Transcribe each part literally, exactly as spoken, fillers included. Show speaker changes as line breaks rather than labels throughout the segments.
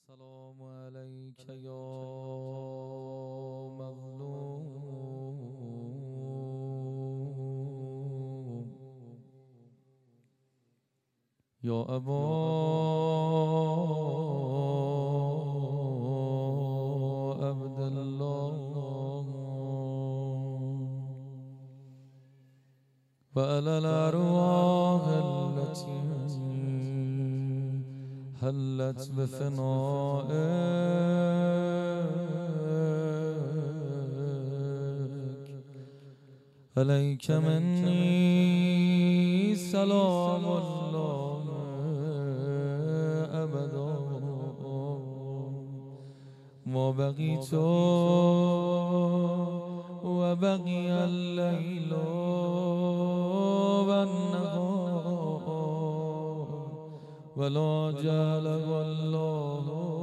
السلام عليك يا مظلوم يا أبا عبد الله وعلى الأرواح التي هلت بفنائك عليك مني سلام الله أبدا ما بقيت وبقي الليل والنهار ولا جعله الله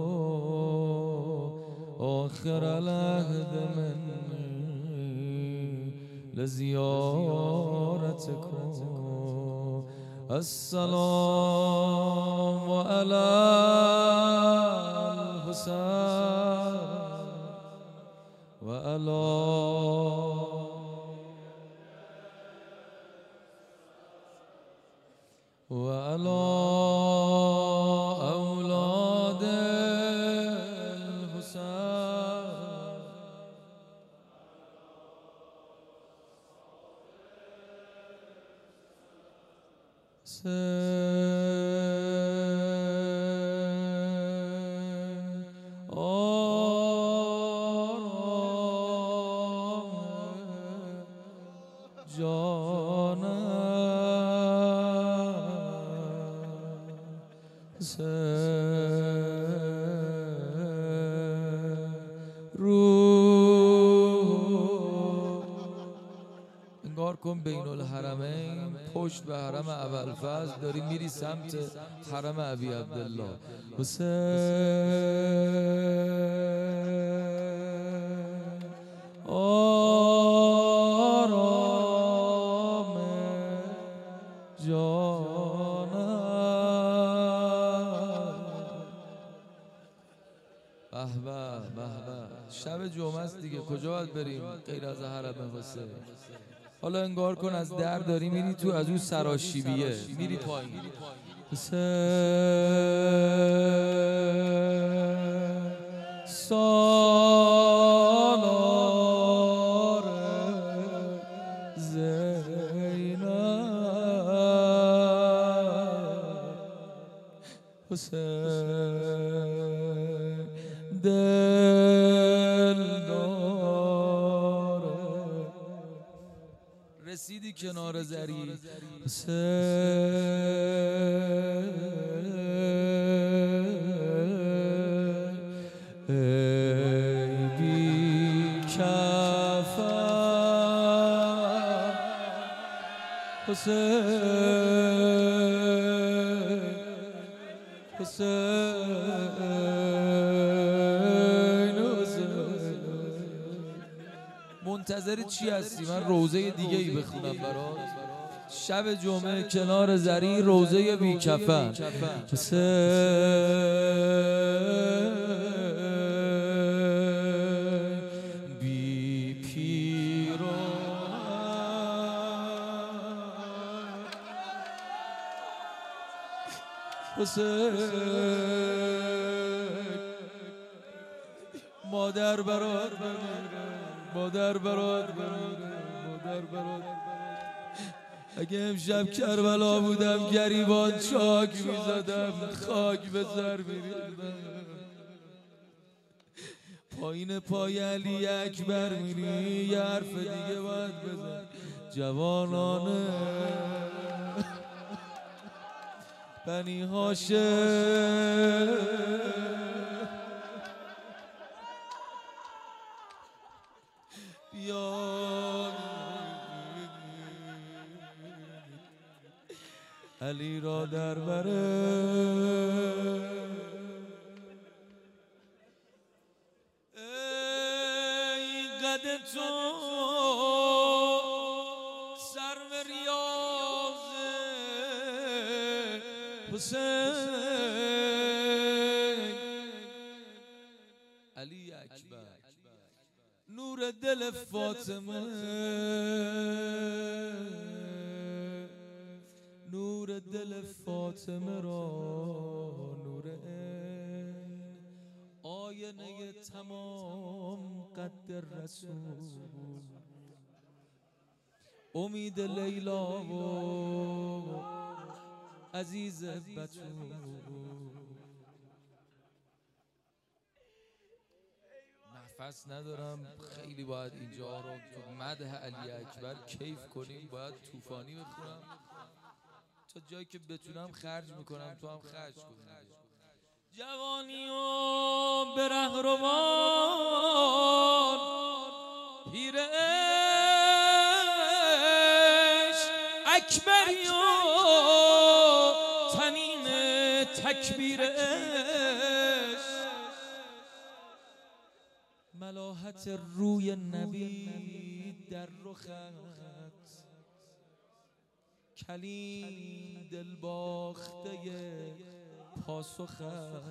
آخر العهد مني لزيارتكم. السلام على الحسين وعلى وعلى أولاد الحسين آرام جانم روح انگار کن بین الحرمین پشت به حرم ابوالفضل داری میری سمت حرم ابی عبدالله حسین آرام جانم. به به به به شب جمعه است دیگه، کجا باید بریم غیر از حرم حسین؟ حالا انگار کن از در داری میری تو، از اون سراشیبیه میری پایین. حسین سالار زینب حسین دلدار رسیدی کنار زری حسین ای بی کفن حسین حسین حسین منتظر چی هستی؟ من روزه دیگه ای بخونم برات. شب جمعه کنار زری روزه بی کفن حسین بی پیران حسین مادر برات بمیره، مادر برات بمیره، مادر برات. اگه امشب کربلا بودم گریبان چاک میزدم، خاک به سر میریختم. پایین پای علی اکبر میری یه حرف دیگه باید بزن. جوانانه بنی هاشم بیا علی را در بره ای قد تو سرو ریاض حسین اکبر نور دل فاطمه، نور دل فاطمه را نور عین، آینه تمام قد رسول، امید لیلا و عزیز بتول. نفس ندارم، خیلی باید اینجا رو تو مدح علی اکبر کیف کنیم، باید طوفانی بخونم تا جایی که بتونم خرج میکنم، تو هم خرج کنیم. جوانی و به رهروان پیر عشق، اکبری و تنین تکبیر عشق، ملاحت روی نبی در رخت، کلیم دل باخته پاسخت.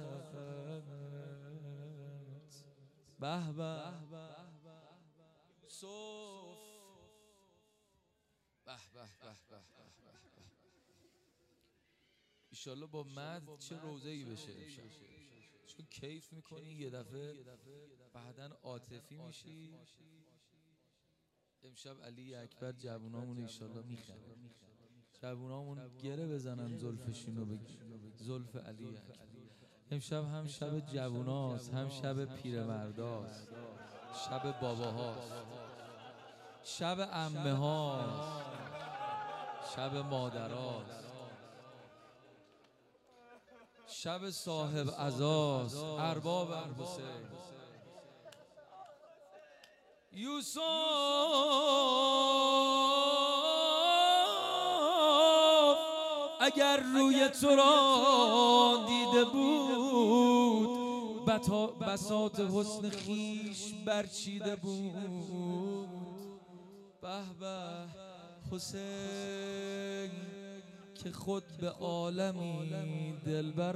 به به صف، به به به به. ایشالله با مد چه روزه‌ای بشه امشب، چون کیف میکنی یه دفعه بعدن عاطفی میشی. امشب علی اکبر جوونامون ایشالله میخنه، جوونامون گره بزنن زلفشونو بگی زلف علی اکبر. امشب هم شب جووناست، هم شب پیرمرداست، شب باباهاست، شب عمه هاست، شب مادراست، شب صاحب عزاست، ارباب حسین. یوسف اگر روی تو را دیده بود، بساط حسن خیش برچیده بود. به به حسین که خود به عالمی دلبر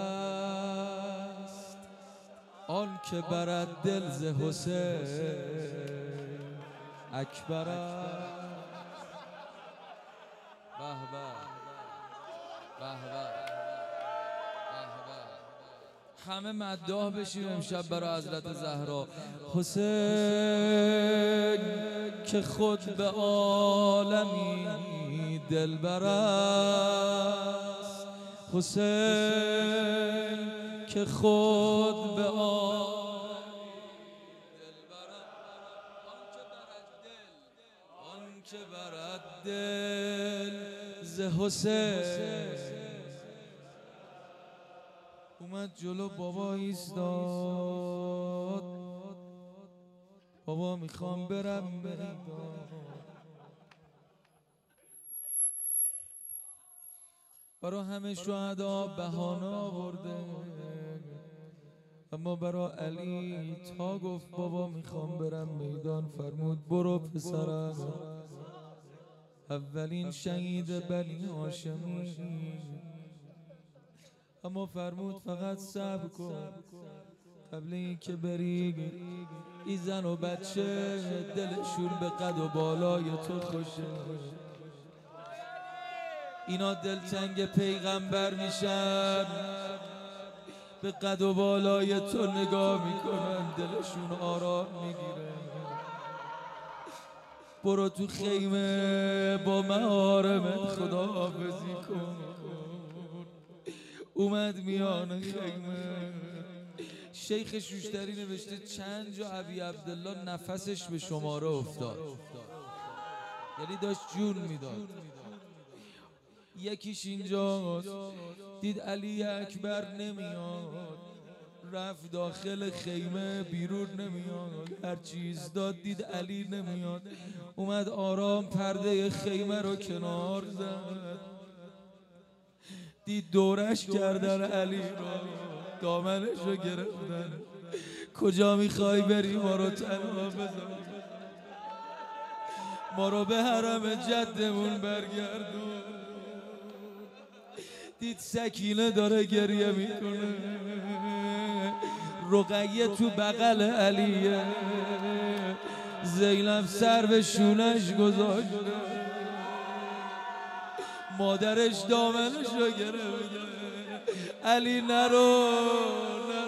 است، آن که برد دل ز حسین اکبر است. به به به به به، همه مداح بشیم امشب برای حضرت زهرا. حسین که خود به عالمی دلبر است، حسین که خود به عالمی دلبر است، آن که برد دل ز حسین. اومد جلو بابا ایستاد، بابا میخوام برم میدان، برا همه شهدا بهانه آورده، اما برا علی تا گفت بابا میخوام برم میدان، فرمود برو پسرم، اولین شهید بنی هاشمی. اما فرمود فقط صبر کن، قبل این که بری این زن و بچه دلشون به قد و بالای تو خوشه، اینا دلتنگ پیغمبر میشن، به قد و بالای تو نگاه میکنن دلشون آرام میگیره. برو تو خیمه با محارمت خداحافظی کن. اومد میان خیمه، شیخ شوشتری نوشته چند جا ابی عبدالله نفسش به شماره افتاد، یعنی داشت جون میداد. یکیش اینجا دید علی اکبر نمیاد، رفت داخل خیمه بیرون نمیاد، هر چیز داد دید علی نمیاد، اومد آرام پرده خیمه رو کنار زد، دید دورش کردن علی رو، دامنش رو گرفتن، کجا میخوای بری ما رو تنها بذار، ما رو به حرم جدمون برگردون. دید سکینه داره گریه میکنه، رقیه تو بغل علیه، زینب سر به شونش گذاشت، مادرش دامنش رو گرفت، علی نرو